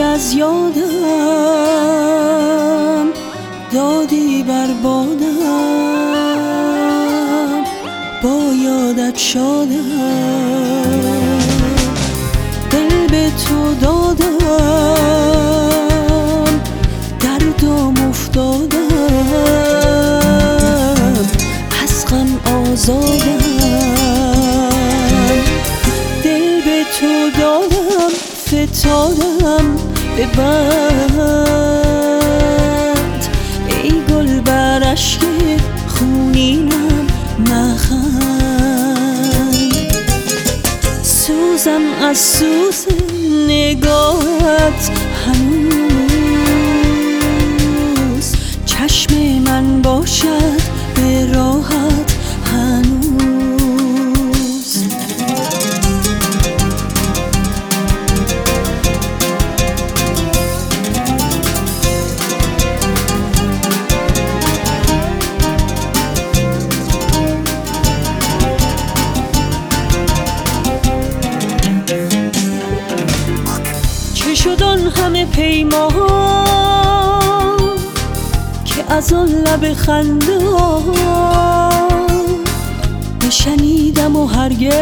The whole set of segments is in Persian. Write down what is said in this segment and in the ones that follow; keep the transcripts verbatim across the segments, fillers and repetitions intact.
از یادم دادی بر بادم، با یادت شادم، دل به تو دادم، دردم افتادم، از غم آزادم، دل به تو دادم، فتادم به بند، ای گل بر اشک خونینم مخند، سوزم از سوز نگاهت هنوز، چشم من باشد به راحت هنوز. چه شد آن همه پیمان که از آن لب خنده بشنیدم و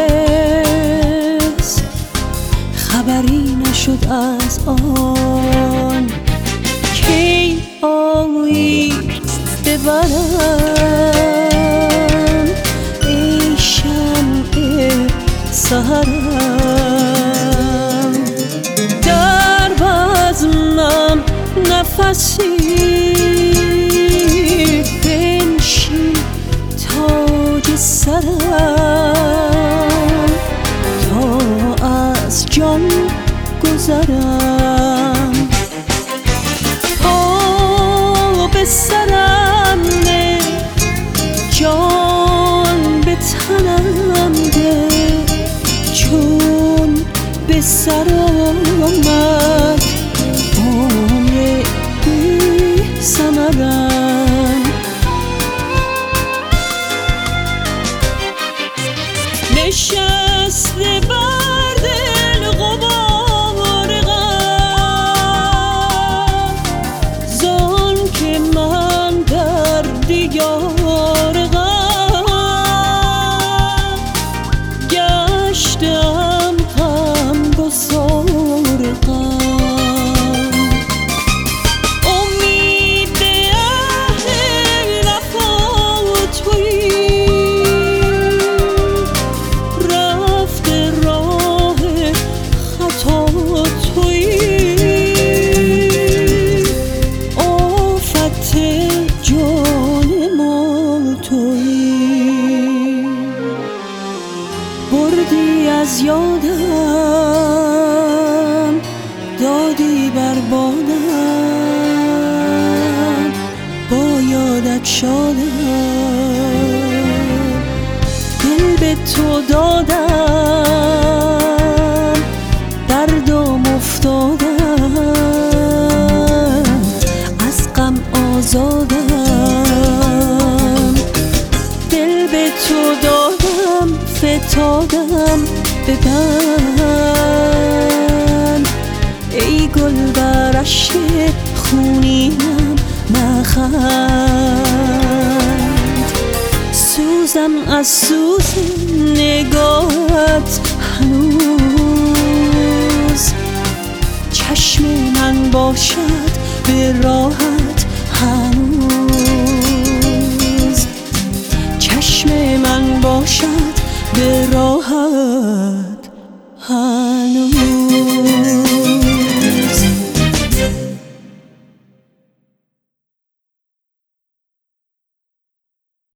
هرگز خبری نشد از آن، کی آیی ببرم ای شمع سحرم، در بزمم نفسی بنشین تاج سرم، تا از جان گذرم، پا به سرم نه، جان به تنم ده، چون به سر آمد عمر بی ثمرم، نشسته بر دل غبار غم، زان که من در دیار غم گشتم، غم گسار غم، امید به اهل وفا تویی، رفته راه خطا تویی، آفت جان ما تویی، بردی از یادم دادی بر بادم، با یادت شادم، دل به تو دادم، دردم افتادم، از غم آزادم، دل به تو دادم، فتادم به بند، ای گل بر اشک خونینم مخند، سوزم از سوز نگاهت هنوز، چشم من باشد به راحت هنوز، چشم من باشد به راحت هنوز.